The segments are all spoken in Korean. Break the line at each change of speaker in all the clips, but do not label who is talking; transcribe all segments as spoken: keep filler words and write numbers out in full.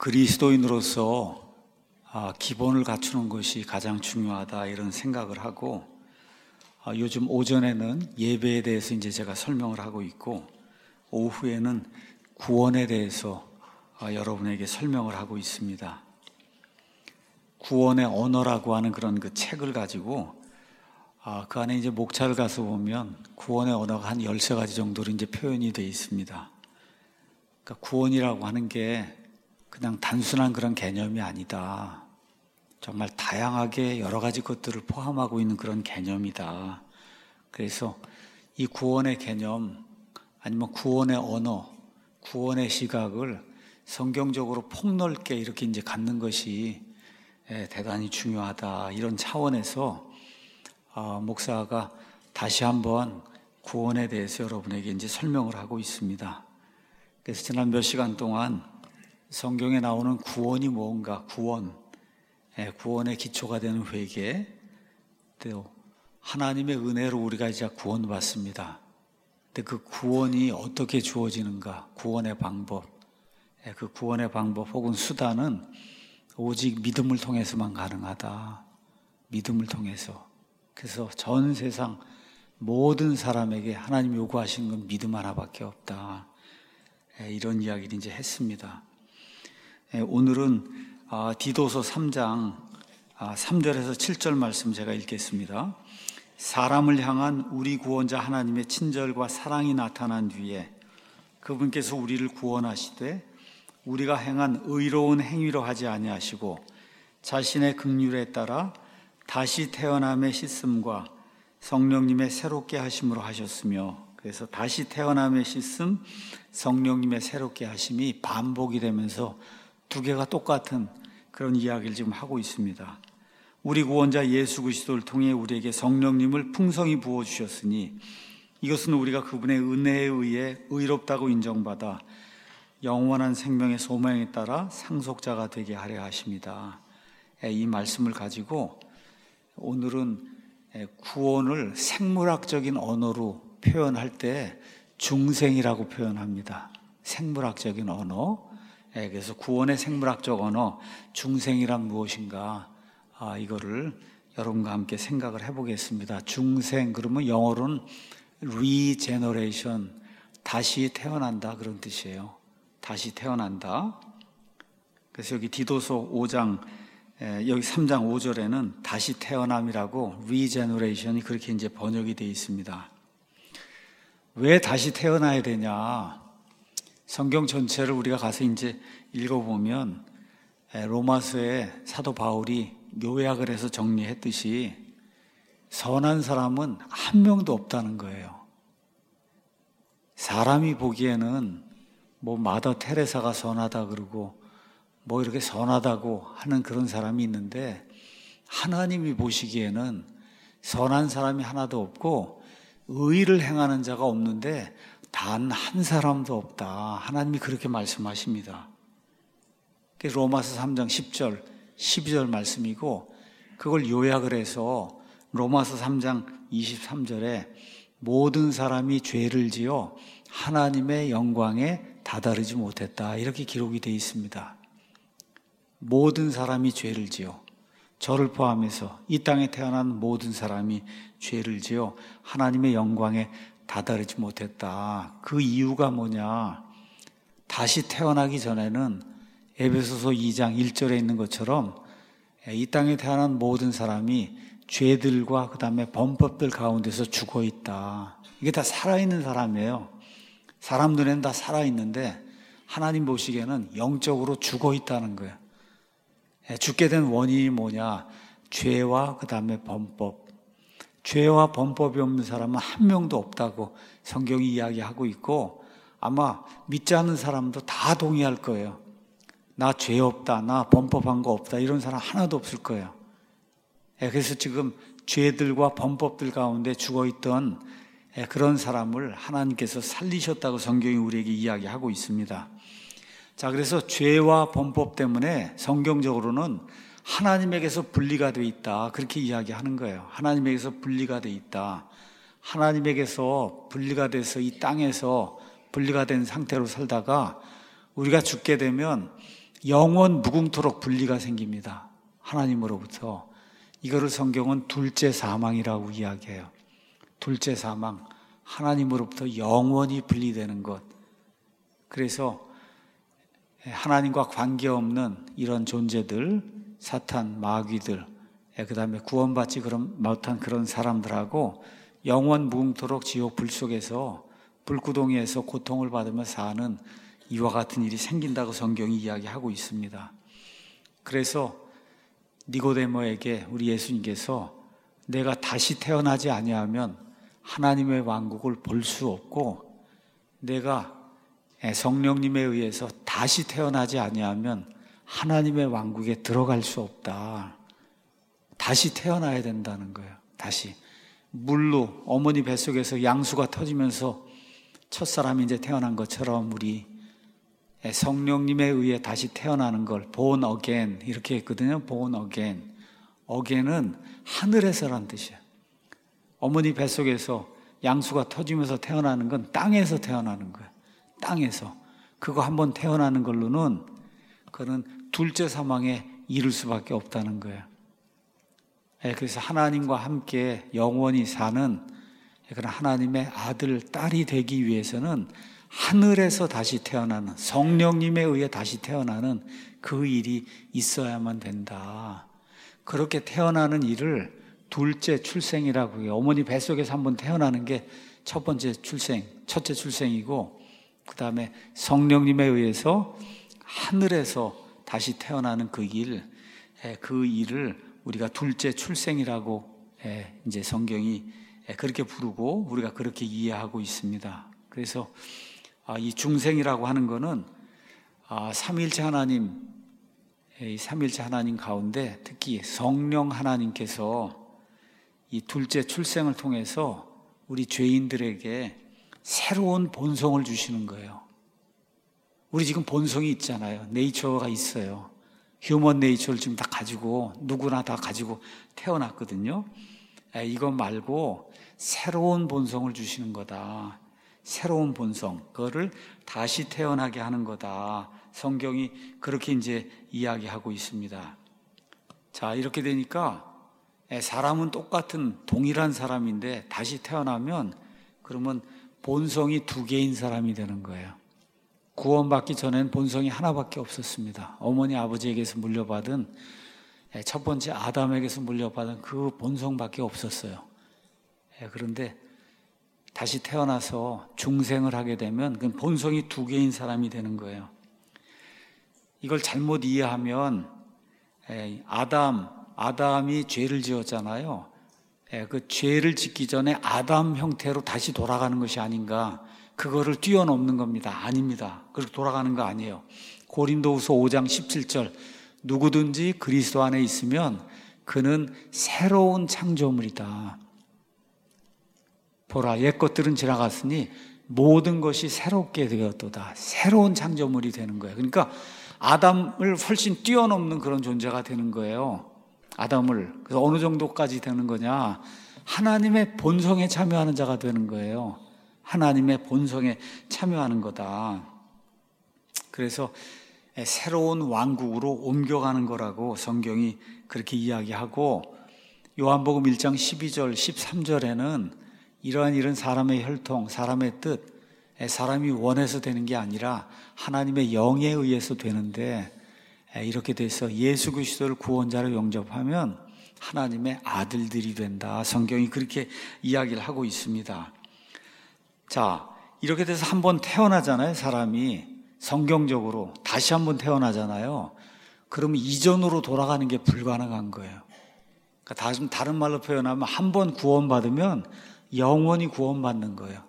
그리스도인으로서 아, 기본을 갖추는 것이 가장 중요하다 이런 생각을 하고 아, 요즘 오전에는 예배에 대해서 이제 제가 설명을 하고 있고 오후에는 구원에 대해서 아, 여러분에게 설명을 하고 있습니다. 구원의 언어라고 하는 그런 그 책을 가지고 아, 그 안에 이제 목차를 가서 보면 구원의 언어가 한 열세 가지 정도로 이제 표현이 되어 있습니다. 그러니까 구원이라고 하는 게 그냥 단순한 그런 개념이 아니다. 정말 다양하게 여러 가지 것들을 포함하고 있는 그런 개념이다. 그래서 이 구원의 개념 아니면 구원의 언어, 구원의 시각을 성경적으로 폭넓게 이렇게 이제 갖는 것이 대단히 중요하다. 이런 차원에서 목사가 다시 한번 구원에 대해서 여러분에게 이제 설명을 하고 있습니다. 그래서 지난 몇 시간 동안 성경에 나오는 구원이 뭔가, 구원, 구원의 기초가 되는 회개, 또 하나님의 은혜로 우리가 이제 구원받습니다. 근데 그 구원이 어떻게 주어지는가, 구원의 방법, 그 구원의 방법 혹은 수단은 오직 믿음을 통해서만 가능하다. 믿음을 통해서. 그래서 전 세상 모든 사람에게 하나님 요구하시는 건 믿음 하나밖에 없다. 이런 이야기를 이제 했습니다. 오늘은 디도서 삼 장 삼 절에서 칠 절 말씀 제가 읽겠습니다. 사람을 향한 우리 구원자 하나님의 친절과 사랑이 나타난 뒤에 그분께서 우리를 구원하시되 우리가 행한 의로운 행위로 하지 아니하시고 자신의 긍휼에 따라 다시 태어남의 씻음과 성령님의 새롭게 하심으로 하셨으며, 그래서 다시 태어남의 씻음, 성령님의 새롭게 하심이 반복이 되면서 두 개가 똑같은 그런 이야기를 지금 하고 있습니다. 우리 구원자 예수 그리스도를 통해 우리에게 성령님을 풍성히 부어주셨으니 이것은 우리가 그분의 은혜에 의해 의롭다고 인정받아 영원한 생명의 소망에 따라 상속자가 되게 하려 하십니다. 이 말씀을 가지고 오늘은 구원을 생물학적인 언어로 표현할 때 중생이라고 표현합니다. 생물학적인 언어. 그래서 구원의 생물학적 언어, 중생이란 무엇인가, 아, 이거를 여러분과 함께 생각을 해보겠습니다. 중생, 그러면 영어로는 regeneration, 다시 태어난다 그런 뜻이에요. 다시 태어난다. 그래서 여기 디도서 오 장, 여기 삼 장 오 절에는 다시 태어남이라고 regeneration이 그렇게 이제 번역이 되어 있습니다. 왜 다시 태어나야 되냐? 성경 전체를 우리가 가서 이제 읽어보면 로마서에 사도 바울이 요약을 해서 정리했듯이 선한 사람은 한 명도 없다는 거예요. 사람이 보기에는 뭐 마더 테레사가 선하다 그러고 뭐 이렇게 선하다고 하는 그런 사람이 있는데 하나님이 보시기에는 선한 사람이 하나도 없고 의를 행하는 자가 없는데 단 한 사람도 없다. 하나님이 그렇게 말씀하십니다. 로마서 삼 장 십 절, 십이 절 말씀이고 그걸 요약을 해서 로마서 삼 장 이십삼 절에 모든 사람이 죄를 지어 하나님의 영광에 다다르지 못했다. 이렇게 기록이 되어 있습니다. 모든 사람이 죄를 지어, 저를 포함해서 이 땅에 태어난 모든 사람이 죄를 지어 하나님의 영광에 다다르지 못했다. 그 이유가 뭐냐? 다시 태어나기 전에는 에베소서 이 장 일 절에 있는 것처럼 이 땅에 태어난 모든 사람이 죄들과 그 다음에 범법들 가운데서 죽어 있다. 이게 다 살아있는 사람이에요. 사람 눈에는 다 살아있는데 하나님 보시기에는 영적으로 죽어 있다는 거예요. 죽게 된 원인이 뭐냐? 죄와 그 다음에 범법. 죄와 범법이 없는 사람은 한 명도 없다고 성경이 이야기하고 있고 아마 믿지 않는 사람도 다 동의할 거예요. 나 죄 없다, 나 범법한 거 없다 이런 사람 하나도 없을 거예요. 그래서 지금 죄들과 범법들 가운데 죽어있던 그런 사람을 하나님께서 살리셨다고 성경이 우리에게 이야기하고 있습니다. 자, 그래서 죄와 범법 때문에 성경적으로는 하나님에게서 분리가 되어 있다 그렇게 이야기하는 거예요. 하나님에게서 분리가 되어 있다. 하나님에게서 분리가 돼서 이 땅에서 분리가 된 상태로 살다가 우리가 죽게 되면 영원 무궁토록 분리가 생깁니다. 하나님으로부터. 이거를 성경은 둘째 사망이라고 이야기해요. 둘째 사망, 하나님으로부터 영원히 분리되는 것. 그래서 하나님과 관계없는 이런 존재들, 사탄, 마귀들, 그 다음에 구원받지 그런, 못한 그런 사람들하고 영원 무궁토록 지옥 불 속에서 불구덩이에서 고통을 받으며 사는 이와 같은 일이 생긴다고 성경이 이야기하고 있습니다. 그래서 니고데모에게 우리 예수님께서 내가 다시 태어나지 아니하면 하나님의 왕국을 볼 수 없고 내가 성령님에 의해서 다시 태어나지 아니하면 하나님의 왕국에 들어갈 수 없다. 다시 태어나야 된다는 거예요. 다시 물로 어머니 뱃속에서 양수가 터지면서 첫사람이 이제 태어난 것처럼 우리 성령님에 의해 다시 태어나는 걸 born again 이렇게 했거든요. born again. again은 하늘에서란 뜻이에요. 어머니 뱃속에서 양수가 터지면서 태어나는 건 땅에서 태어나는 거예요. 땅에서. 그거 한번 태어나는 걸로는 그거는 둘째 사망에 이를 수밖에 없다는 거예요. 그래서 하나님과 함께 영원히 사는 그런 하나님의 아들, 딸이 되기 위해서는 하늘에서 다시 태어나는, 성령님에 의해 다시 태어나는 그 일이 있어야만 된다. 그렇게 태어나는 일을 둘째 출생이라고 해요. 어머니 뱃속에서 한번 태어나는 게 첫 번째 출생, 첫째 출생이고, 그 다음에 성령님에 의해서 하늘에서 다시 태어나는 그 일, 그 일을 우리가 둘째 출생이라고 이제 성경이 그렇게 부르고 우리가 그렇게 이해하고 있습니다. 그래서 이 중생이라고 하는 거는 삼위일체 하나님, 이 삼위일체 하나님 가운데 특히 성령 하나님께서 이 둘째 출생을 통해서 우리 죄인들에게 새로운 본성을 주시는 거예요. 우리 지금 본성이 있잖아요. 네이처가 있어요. 휴먼 네이처를 지금 다 가지고 누구나 다 가지고 태어났거든요. 이거 말고 새로운 본성을 주시는 거다. 새로운 본성, 그거를 다시 태어나게 하는 거다. 성경이 그렇게 이제 이야기하고 있습니다. 자, 이렇게 되니까 사람은 똑같은 동일한 사람인데 다시 태어나면 그러면 본성이 두 개인 사람이 되는 거예요. 구원받기 전엔 본성이 하나밖에 없었습니다. 어머니 아버지에게서 물려받은 첫 번째 아담에게서 물려받은 그 본성밖에 없었어요. 그런데 다시 태어나서 중생을 하게 되면 그 본성이 두 개인 사람이 되는 거예요. 이걸 잘못 이해하면 아담, 아담이 죄를 지었잖아요. 그 죄를 짓기 전에 아담 형태로 다시 돌아가는 것이 아닌가, 그거를 뛰어넘는 겁니다. 아닙니다. 그렇게 돌아가는 거 아니에요. 고린도후서 오 장 십칠 절, 누구든지 그리스도 안에 있으면 그는 새로운 창조물이다. 보라, 옛 것들은 지나갔으니 모든 것이 새롭게 되었도다. 새로운 창조물이 되는 거예요. 그러니까 아담을 훨씬 뛰어넘는 그런 존재가 되는 거예요. 아담을. 그래서 어느 정도까지 되는 거냐? 하나님의 본성에 참여하는 자가 되는 거예요. 하나님의 본성에 참여하는 거다. 그래서 새로운 왕국으로 옮겨가는 거라고 성경이 그렇게 이야기하고, 요한복음 일 장 십이 절, 십삼 절에는 이러한 일은 사람의 혈통, 사람의 뜻, 사람이 원해서 되는 게 아니라 하나님의 영에 의해서 되는데, 이렇게 돼서 예수 그리스도를 구원자로 영접하면 하나님의 아들들이 된다. 성경이 그렇게 이야기를 하고 있습니다. 자, 이렇게 돼서 한번 태어나잖아요. 사람이 성경적으로 다시 한번 태어나잖아요. 그러면 이전으로 돌아가는 게 불가능한 거예요. 그러니까 다른, 다른 말로 표현하면 한 번 구원받으면 영원히 구원받는 거예요.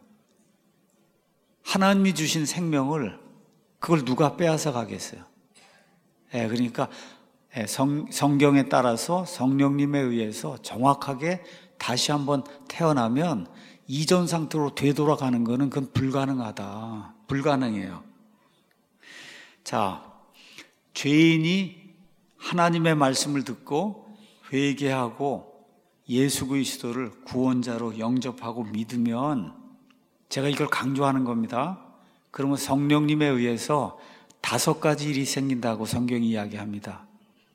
하나님이 주신 생명을 그걸 누가 빼앗아 가겠어요? 예, 그러니까 성, 성경에 따라서 성령님에 의해서 정확하게 다시 한번 태어나면 이전 상태로 되돌아가는 것은 그건 불가능하다. 불가능해요. 자, 죄인이 하나님의 말씀을 듣고 회개하고 예수 그리스도를 구원자로 영접하고 믿으면, 제가 이걸 강조하는 겁니다. 그러면 성령님에 의해서 다섯 가지 일이 생긴다고 성경이 이야기합니다.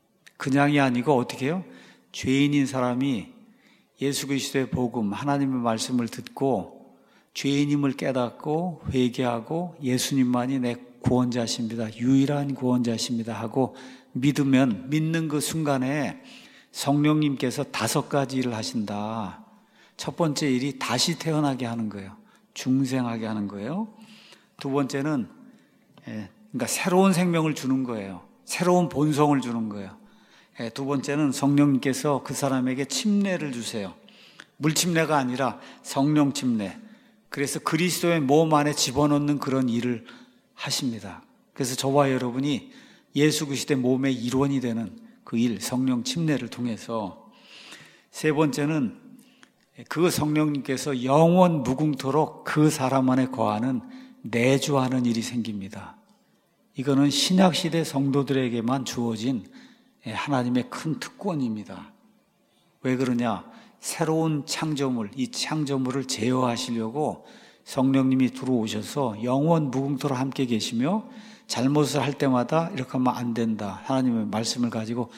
그냥이 아니고 어떻게 해요? 죄인인 사람이 예수 그리스도의 복음, 하나님의 말씀을 듣고 죄인임을 깨닫고 회개하고 예수님만이 내 구원자십니다, 유일한 구원자십니다 하고 믿으면, 믿는 그 순간에 성령님께서 다섯 가지 일을 하신다. 첫 번째 일이 다시 태어나게 하는 거예요. 중생하게 하는 거예요. 두 번째는 그러니까 새로운 생명을 주는 거예요. 새로운 본성을 주는 거예요. 두 번째는 성령님께서 그 사람에게 침례를 주세요. 물침례가 아니라 성령 침례. 그래서 그리스도의 몸 안에 집어넣는 그런 일을 하십니다. 그래서 저와 여러분이 예수 그리스도의 몸의 일원이 되는 그 일, 성령 침례를 통해서. 세 번째는 그 성령님께서 영원 무궁토록 그 사람 안에 거하는 내주하는 일이 생깁니다. 이거는 신약시대 성도들에게만 주어진 하나님의 큰 특권입니다. 왜 그러냐? 새로운 창조물, 이 창조물을 제어하시려고 성령님이 들어오셔서 영원 무궁토록 함께 계시며, 잘못을 할 때마다 이렇게 하면 안 된다, 하나님의 말씀을 가지고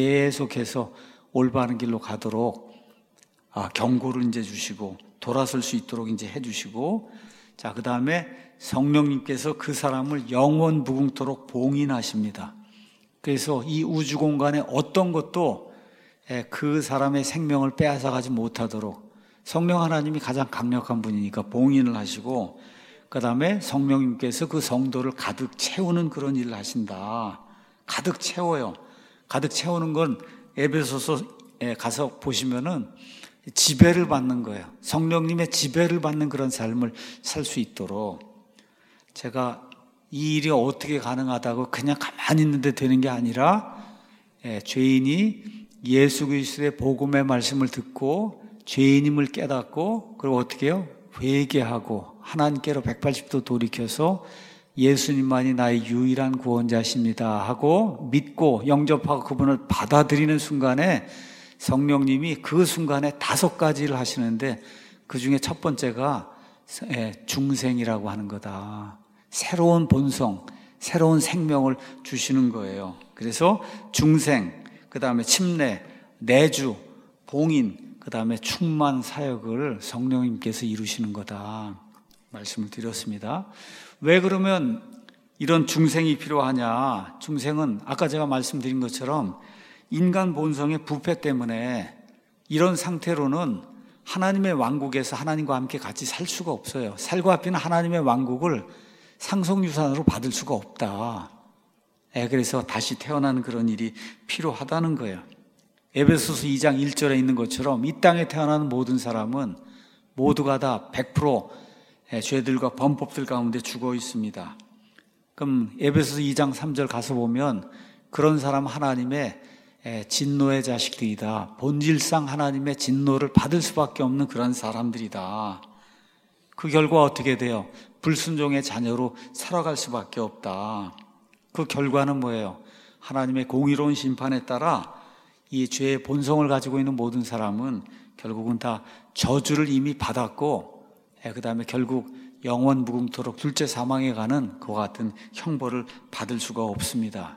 계속해서 올바른 길로 가도록 아, 경고를 이제 주시고 돌아설 수 있도록 이제 해주시고, 자, 그 다음에 성령님께서 그 사람을 영원 무궁토록 봉인하십니다. 그래서 이 우주 공간에 어떤 것도 그 사람의 생명을 빼앗아가지 못하도록 성령 하나님이 가장 강력한 분이니까 봉인을 하시고, 그 다음에 성령님께서 그 성도를 가득 채우는 그런 일을 하신다. 가득 채워요. 가득 채우는 건 에베소서에 가서 보시면은 지배를 받는 거예요. 성령님의 지배를 받는 그런 삶을 살 수 있도록. 제가 이 일이 어떻게 가능하다고 그냥 가만히 있는데 되는 게 아니라, 예, 죄인이 예수 그리스도의 복음의 말씀을 듣고 죄인임을 깨닫고, 그리고 어떻게 해요? 회개하고 하나님께로 백팔십 도 돌이켜서 예수님만이 나의 유일한 구원자십니다 하고 믿고 영접하고 그분을 받아들이는 순간에 성령님이 그 순간에 다섯 가지를 하시는데, 그 중에 첫 번째가 중생이라고 하는 거다. 새로운 본성, 새로운 생명을 주시는 거예요. 그래서 중생, 그 다음에 침례, 내주, 봉인, 그 다음에 충만 사역을 성령님께서 이루시는 거다 말씀을 드렸습니다. 왜 그러면 이런 중생이 필요하냐? 중생은 아까 제가 말씀드린 것처럼 인간 본성의 부패 때문에 이런 상태로는 하나님의 왕국에서 하나님과 함께 같이 살 수가 없어요. 살과 피는 하나님의 왕국을 상속유산으로 받을 수가 없다. 예, 그래서 다시 태어나는 그런 일이 필요하다는 거예요. 에베소서 이 장 일 절에 있는 것처럼 이 땅에 태어나는 모든 사람은 모두가 다 백 퍼센트 죄들과 범법들 가운데 죽어 있습니다. 그럼 에베소서 이 장 삼 절 가서 보면 그런 사람 하나님의 진노의 자식들이다. 본질상 하나님의 진노를 받을 수밖에 없는 그런 사람들이다. 그 결과 어떻게 돼요? 불순종의 자녀로 살아갈 수밖에 없다. 그 결과는 뭐예요? 하나님의 공의로운 심판에 따라 이 죄의 본성을 가지고 있는 모든 사람은 결국은 다 저주를 이미 받았고, 그 다음에 결국 영원 무궁토록 둘째 사망에 가는 그와 같은 형벌을 받을 수가 없습니다.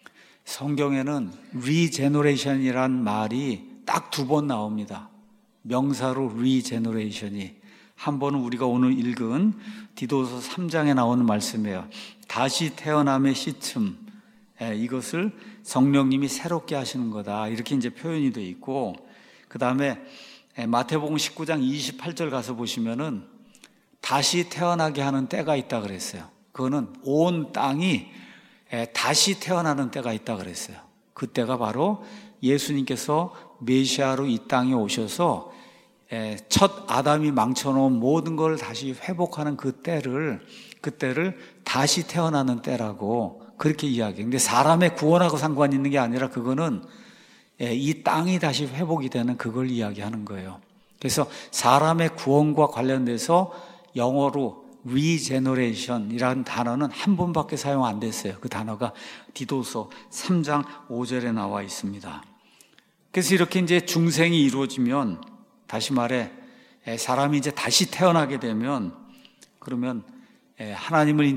성경에는 regeneration이란 말이 딱 두 번 나옵니다. 명사로 regeneration이. 한 번은 우리가 오늘 읽은 디도서 삼 장에 나오는 말씀이에요. 다시 태어남의 시점, 이것을 성령님이 새롭게 하시는 거다, 이렇게 이제 표현이 되어 있고, 그 다음에 마태복음 십구 장 이십팔 절 가서 보시면은 다시 태어나게 하는 때가 있다 그랬어요. 그거는 온 땅이 다시 태어나는 때가 있다 그랬어요. 그때가 바로 예수님께서 메시아로 이 땅에 오셔서 첫 아담이 망쳐놓은 모든 걸 다시 회복하는 그 때를, 그 때를 다시 태어나는 때라고 그렇게 이야기해요. 근데 사람의 구원하고 상관이 있는 게 아니라 그거는 이 땅이 다시 회복이 되는 그걸 이야기하는 거예요. 그래서 사람의 구원과 관련돼서 영어로 regeneration이라는 단어는 한 번밖에 사용 안 됐어요. 그 단어가 디도서 삼 장 오 절에 나와 있습니다. 그래서 이렇게 이제 중생이 이루어지면, 다시 말해 사람이 이제 다시 태어나게 되면, 그러면 하나님을 이제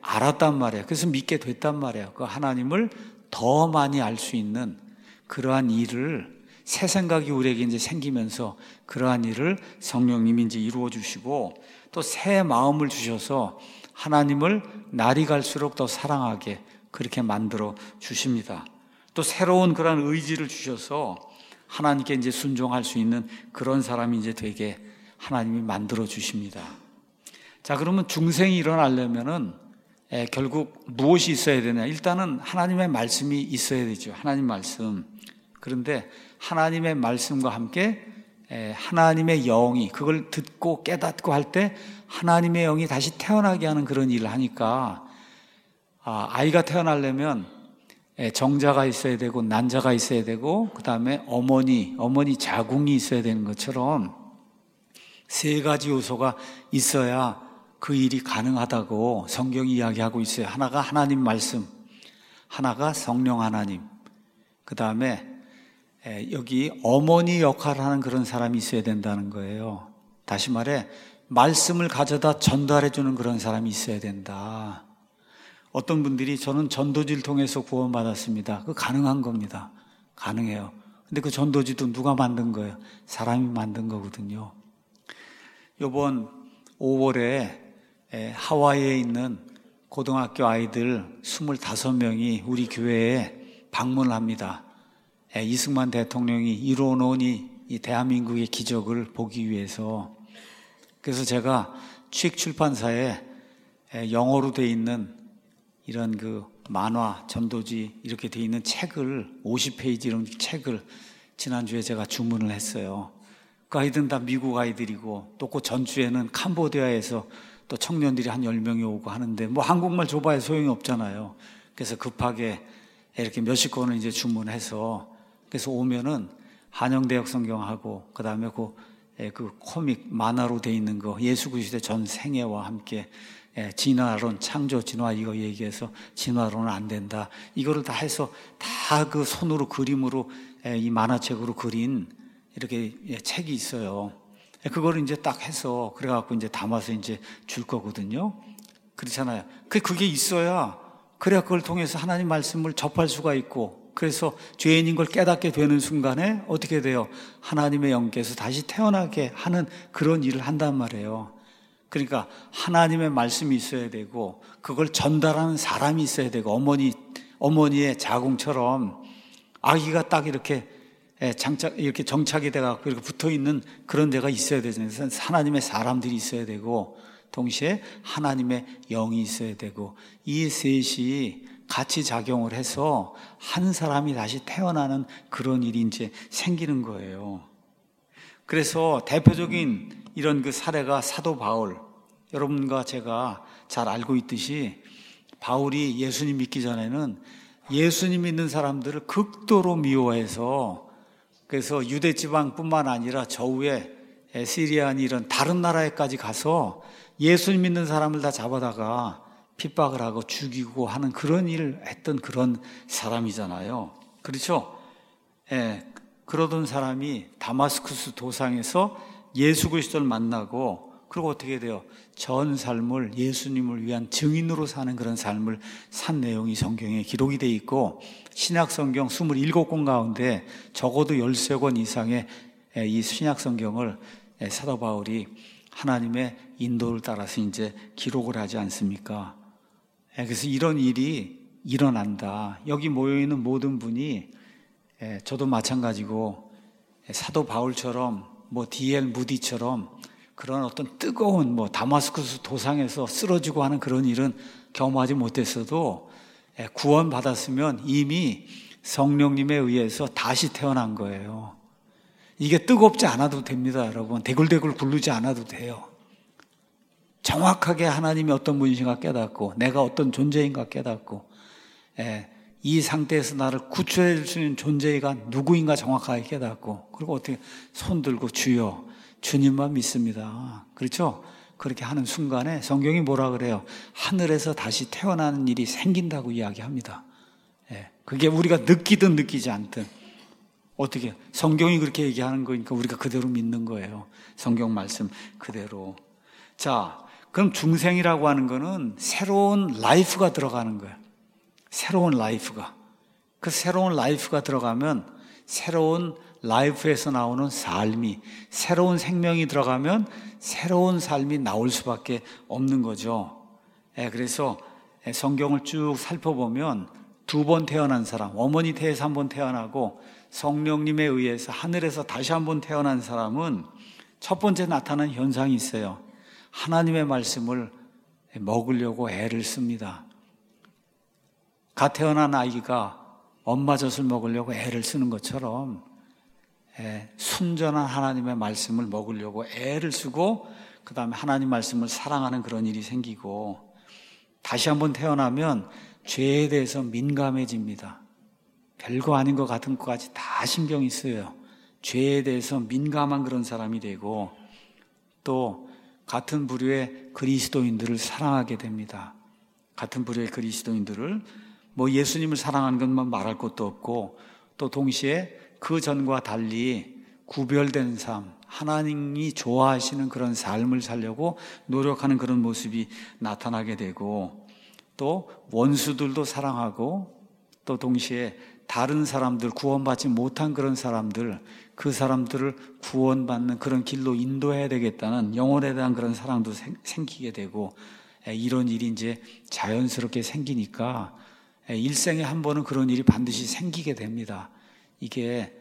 알았단 말이에요. 그래서 믿게 됐단 말이에요. 그 하나님을 더 많이 알 수 있는 그러한 일을, 새 생각이 우리에게 이제 생기면서 그러한 일을 성령님이 이제 이루어 주시고, 또 새 마음을 주셔서 하나님을 날이 갈수록 더 사랑하게 그렇게 만들어 주십니다. 또 새로운 그런 의지를 주셔서 하나님께 이제 순종할 수 있는 그런 사람이 이제 되게 하나님이 만들어 주십니다. 자, 그러면 중생이 일어나려면은 에, 결국 무엇이 있어야 되냐? 일단은 하나님의 말씀이 있어야 되죠. 하나님 말씀. 그런데 하나님의 말씀과 함께 에, 하나님의 영이 그걸 듣고 깨닫고 할 때 하나님의 영이 다시 태어나게 하는 그런 일을 하니까, 아, 아이가 태어나려면 에, 정자가 있어야 되고 난자가 있어야 되고 그 다음에 어머니, 어머니 자궁이 있어야 되는 것처럼 세 가지 요소가 있어야 그 일이 가능하다고 성경이 이야기하고 있어요. 하나가 하나님 말씀, 하나가 성령 하나님, 그 다음에 여기 어머니 역할을 하는 그런 사람이 있어야 된다는 거예요. 다시 말해 말씀을 가져다 전달해 주는 그런 사람이 있어야 된다. 어떤 분들이 저는 전도지를 통해서 구원받았습니다. 그거 가능한 겁니다. 가능해요. 근데 그 전도지도 누가 만든 거예요? 사람이 만든 거거든요. 이번 오월에 하와이에 있는 고등학교 아이들 스물다섯 명이 우리 교회에 방문을 합니다. 이승만 대통령이 이뤄놓은 이 대한민국의 기적을 보기 위해서. 그래서 제가 취익출판사에 영어로 돼 있는 이런 그 만화, 전도지 이렇게 돼 있는 책을 오십 페이지 이런 책을 지난주에 제가 주문을 했어요. 그 아이들은 다 미국 아이들이고, 또 그 전주에는 캄보디아에서 또 청년들이 한 열 명이 오고 하는데 뭐 한국말 줘봐야 소용이 없잖아요. 그래서 급하게 이렇게 몇십 권을 이제 주문해서, 그래서 오면은 한영대역 성경하고 그 다음에 그, 그 코믹 만화로 돼 있는 거 예수 그리스도의 전 생애와 함께 진화론, 창조 진화 이거 얘기해서 진화론은 안 된다, 이거를 다 해서 다 그 손으로 그림으로 이 만화책으로 그린 이렇게 책이 있어요. 그거를 이제 딱 해서 그래갖고 이제 담아서 이제 줄 거거든요. 그렇잖아요. 그게 있어야, 그래야 그걸 통해서 하나님 말씀을 접할 수가 있고, 그래서 죄인인 걸 깨닫게 되는 순간에 어떻게 돼요? 하나님의 영께서 다시 태어나게 하는 그런 일을 한단 말이에요. 그러니까 하나님의 말씀이 있어야 되고, 그걸 전달하는 사람이 있어야 되고, 어머니, 어머니의 자궁처럼 아기가 딱 이렇게 장착, 이렇게 정착이 돼갖고 이렇게 붙어 있는 그런 데가 있어야 되잖아요. 하나님의 사람들이 있어야 되고, 동시에 하나님의 영이 있어야 되고, 이 셋이 같이 작용을 해서 한 사람이 다시 태어나는 그런 일이 이제 생기는 거예요. 그래서 대표적인 이런 그 사례가 사도 바울. 여러분과 제가 잘 알고 있듯이 바울이 예수님 믿기 전에는 예수님 믿는 사람들을 극도로 미워해서, 그래서 유대 지방뿐만 아니라 저 위에 시리아니 이런 다른 나라에까지 가서 예수님 믿는 사람을 다 잡아다가 핍박을 하고 죽이고 하는 그런 일을 했던 그런 사람이잖아요. 그렇죠? 예, 그러던 사람이 다마스쿠스 도상에서 예수 그리스도를 만나고, 그리고 어떻게 돼요? 전 삶을 예수님을 위한 증인으로 사는 그런 삶을 산 내용이 성경에 기록이 돼 있고, 신약 성경 이십칠 권 가운데 적어도 십삼 권 이상의 이 신약 성경을 사도 바울이 하나님의 인도를 따라서 이제 기록을 하지 않습니까? 그래서 이런 일이 일어난다. 여기 모여있는 모든 분이, 저도 마찬가지고 사도 바울처럼 뭐 디엘 무디처럼 그런 어떤 뜨거운 뭐 다마스쿠스 도상에서 쓰러지고 하는 그런 일은 경험하지 못했어도 구원 받았으면 이미 성령님에 의해서 다시 태어난 거예요. 이게 뜨겁지 않아도 됩니다, 여러분. 대굴대굴 굴르지 않아도 돼요. 정확하게 하나님이 어떤 분이신가 깨닫고, 내가 어떤 존재인가 깨닫고, 예, 이 상태에서 나를 구출해 줄 수 있는 존재가 누구인가 정확하게 깨닫고, 그리고 어떻게 손 들고 주여, 주님만 믿습니다. 그렇죠? 그렇게 하는 순간에 성경이 뭐라 그래요? 하늘에서 다시 태어나는 일이 생긴다고 이야기합니다. 예, 그게 우리가 느끼든 느끼지 않든, 어떻게 성경이 그렇게 얘기하는 거니까 우리가 그대로 믿는 거예요. 성경 말씀 그대로. 자, 그럼 중생이라고 하는 거는 새로운 라이프가 들어가는 거예요. 새로운 라이프가. 그 새로운 라이프가 들어가면 새로운 라이프에서 나오는 삶이, 새로운 생명이 들어가면 새로운 삶이 나올 수밖에 없는 거죠. 예, 그래서 성경을 쭉 살펴보면 두 번 태어난 사람, 어머니 태에서 한 번 태어나고 성령님에 의해서 하늘에서 다시 한 번 태어난 사람은 첫 번째 나타나는 현상이 있어요. 하나님의 말씀을 먹으려고 애를 씁니다. 갓 태어난 아이가 엄마 젖을 먹으려고 애를 쓰는 것처럼 순전한 하나님의 말씀을 먹으려고 애를 쓰고 그 다음에 하나님 말씀을 사랑하는 그런 일이 생기고 다시 한번 태어나면 죄에 대해서 민감해집니다. 별거 아닌 것 같은 것까지 다 신경이 쓰여요. 죄에 대해서 민감한 그런 사람이 되고 또 같은 부류의 그리스도인들을 사랑하게 됩니다. 같은 부류의 그리스도인들을 뭐 예수님을 사랑하는 것만 말할 것도 없고 또 동시에 그 전과 달리 구별된 삶, 하나님이 좋아하시는 그런 삶을 살려고 노력하는 그런 모습이 나타나게 되고 또 원수들도 사랑하고 또 동시에 다른 사람들, 구원받지 못한 그런 사람들, 그 사람들을 구원받는 그런 길로 인도해야 되겠다는 영혼에 대한 그런 사랑도 생, 생기게 되고 이런 일이 이제 자연스럽게 생기니까 일생에 한 번은 그런 일이 반드시 생기게 됩니다. 이게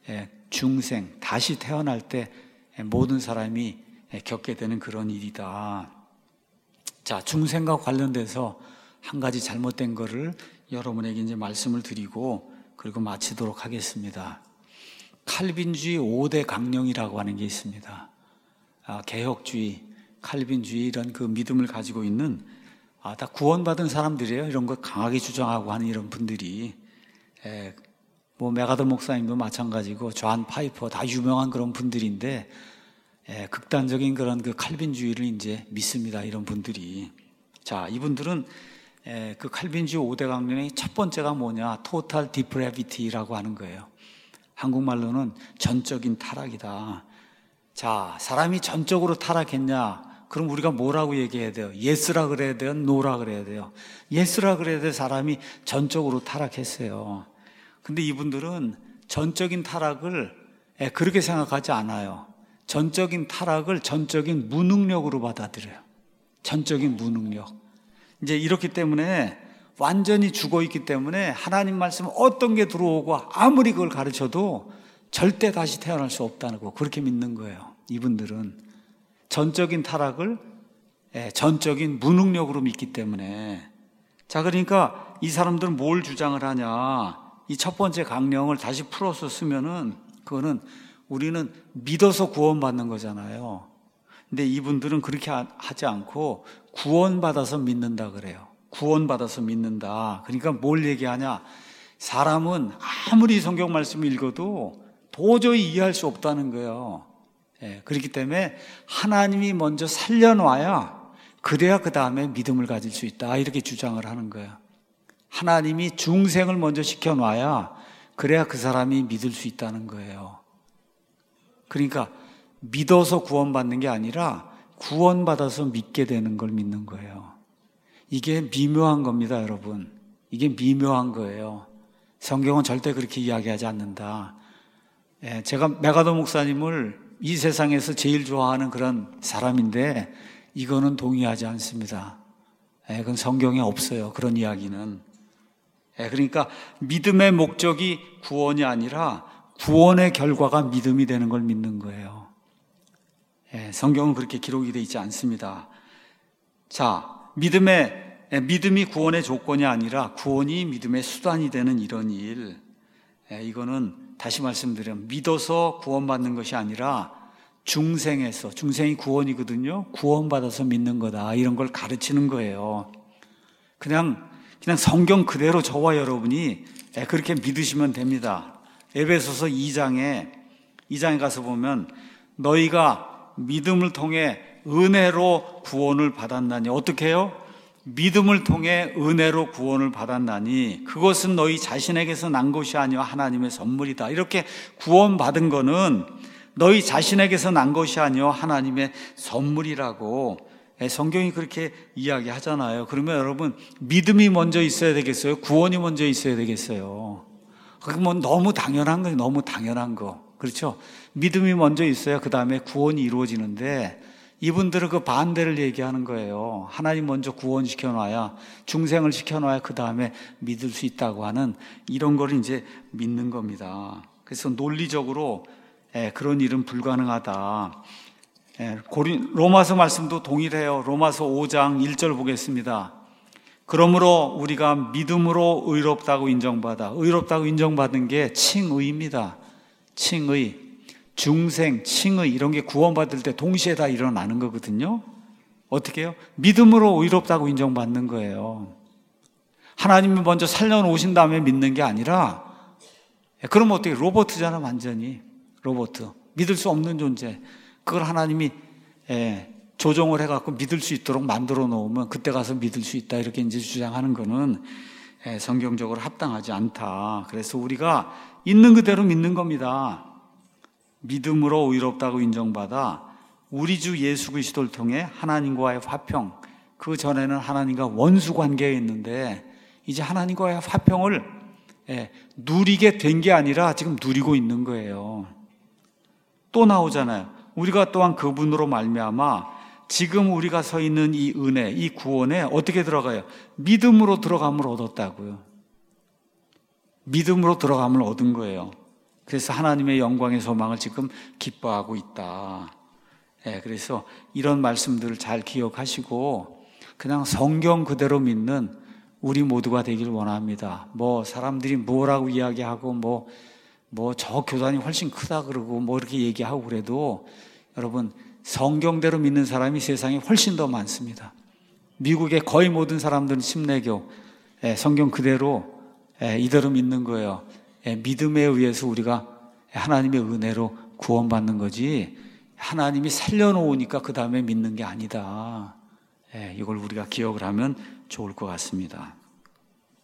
중생, 다시 태어날 때 모든 사람이 겪게 되는 그런 일이다. 자, 중생과 관련돼서 한 가지 잘못된 거를 여러분에게 이제 말씀을 드리고 그리고 마치도록 하겠습니다. 칼빈주의 오 대 강령이라고 하는 게 있습니다. 아, 개혁주의, 칼빈주의 이런 그 믿음을 가지고 있는 아, 다 구원받은 사람들이에요. 이런 걸 강하게 주장하고 하는 이런 분들이 에, 뭐 메가더 목사님도 마찬가지고 존 파이퍼 다 유명한 그런 분들인데 에, 극단적인 그런 그 칼빈주의를 이제 믿습니다. 이런 분들이. 자, 이분들은 에, 그 칼빈주의 오 대 강령의 첫 번째가 뭐냐? 토탈 디프레비티라고 하는 거예요. 한국말로는 전적인 타락이다. 자, 사람이 전적으로 타락했냐? 그럼 우리가 뭐라고 얘기해야 돼요? 예스라 그래야 돼요? 노라 그래야 돼요? 예스라 그래야 돼요? 사람이 전적으로 타락했어요. 근데 이분들은 전적인 타락을 그렇게 생각하지 않아요. 전적인 타락을 전적인 무능력으로 받아들여요. 전적인 무능력. 이제 이렇기 때문에 완전히 죽어있기 때문에 하나님 말씀 어떤 게 들어오고 아무리 그걸 가르쳐도 절대 다시 태어날 수 없다는 거 그렇게 믿는 거예요. 이분들은 전적인 타락을 전적인 무능력으로 믿기 때문에. 자, 그러니까 이 사람들은 뭘 주장을 하냐? 이 첫 번째 강령을 다시 풀어서 쓰면은 그거는 우리는 믿어서 구원받는 거잖아요. 근데 이분들은 그렇게 하지 않고 구원받아서 믿는다 그래요. 구원받아서 믿는다. 그러니까 뭘 얘기하냐? 사람은 아무리 성경 말씀을 읽어도 도저히 이해할 수 없다는 거예요. 예, 그렇기 때문에 하나님이 먼저 살려놔야 그래야 그 다음에 믿음을 가질 수 있다. 이렇게 주장을 하는 거예요. 하나님이 중생을 먼저 시켜놔야 그래야 그 사람이 믿을 수 있다는 거예요. 그러니까 믿어서 구원받는 게 아니라 구원받아서 믿게 되는 걸 믿는 거예요. 이게 미묘한 겁니다, 여러분. 이게 미묘한 거예요. 성경은 절대 그렇게 이야기하지 않는다. 예, 제가 메가더 목사님을 이 세상에서 제일 좋아하는 그런 사람인데 이거는 동의하지 않습니다. 예, 그건 성경에 없어요. 그런 이야기는. 예, 그러니까 믿음의 목적이 구원이 아니라 구원의 결과가 믿음이 되는 걸 믿는 거예요. 예, 성경은 그렇게 기록이 되어 있지 않습니다. 자, 믿음의 믿음이 구원의 조건이 아니라 구원이 믿음의 수단이 되는 이런 일. 예, 이거는 다시 말씀드리면 믿어서 구원받는 것이 아니라 중생에서, 중생이 구원이거든요. 구원받아서 믿는 거다. 이런 걸 가르치는 거예요. 그냥 그냥 성경 그대로 저와 여러분이 그렇게 믿으시면 됩니다. 에베소서 이 장에 이 장에 가서 보면 너희가 믿음을 통해 은혜로 구원을 받았나니. 어떻게 해요? 믿음을 통해 은혜로 구원을 받았나니 그것은 너희 자신에게서 난 것이 아니라 하나님의 선물이다. 이렇게 구원받은 거는 너희 자신에게서 난 것이 아니라 하나님의 선물이라고 예, 성경이 그렇게 이야기하잖아요. 그러면 여러분, 믿음이 먼저 있어야 되겠어요? 구원이 먼저 있어야 되겠어요? 그게 뭐 너무 당연한 거예요. 너무 당연한 거. 그렇죠? 믿음이 먼저 있어야 그 다음에 구원이 이루어지는데, 이분들은 그 반대를 얘기하는 거예요. 하나님 먼저 구원시켜놔야, 중생을 시켜놔야 그 다음에 믿을 수 있다고 하는 이런 걸 이제 믿는 겁니다. 그래서 논리적으로 예, 그런 일은 불가능하다. 예, 고린, 로마서 말씀도 동일해요. 로마서 오 장 일 절 보겠습니다. 그러므로 우리가 믿음으로 의롭다고 인정받아. 의롭다고 인정받은 게 칭의입니다. 칭의. 중생, 칭의 이런 게 구원받을 때 동시에 다 일어나는 거거든요. 어떻게 해요? 믿음으로 의롭다고 인정받는 거예요. 하나님이 먼저 살려놓으신 다음에 믿는 게 아니라, 그러면 어떻게, 로봇이잖아 완전히. 로봇. 믿을 수 없는 존재. 그걸 하나님이 조종을 해갖고 믿을 수 있도록 만들어 놓으면 그때 가서 믿을 수 있다, 이렇게 이제 주장하는 거는 성경적으로 합당하지 않다. 그래서 우리가 있는 그대로 믿는 겁니다. 믿음으로 의롭다고 인정받아 우리 주 예수 그리스도를 통해 하나님과의 화평, 그 전에는 하나님과 원수 관계에 있는데 이제 하나님과의 화평을 누리게 된 게 아니라 지금 누리고 있는 거예요. 또 나오잖아요. 우리가 또한 그분으로 말미암아 지금 우리가 서 있는 이 은혜, 이 구원에 어떻게 들어가요? 믿음으로 들어감을 얻었다고요. 믿음으로 들어감을 얻은 거예요. 그래서 하나님의 영광의 소망을 지금 기뻐하고 있다. 예, 그래서 이런 말씀들을 잘 기억하시고 그냥 성경 그대로 믿는 우리 모두가 되길 원합니다. 뭐 사람들이 뭐라고 이야기하고 뭐 뭐 저 교단이 훨씬 크다 그러고 뭐 이렇게 얘기하고 그래도 여러분, 성경대로 믿는 사람이 세상에 훨씬 더 많습니다. 미국의 거의 모든 사람들은 침례교, 예, 성경 그대로 예, 이대로 믿는 거예요. 예, 믿음에 의해서 우리가 하나님의 은혜로 구원받는 거지 하나님이 살려놓으니까 그 다음에 믿는 게 아니다. 예, 이걸 우리가 기억을 하면 좋을 것 같습니다.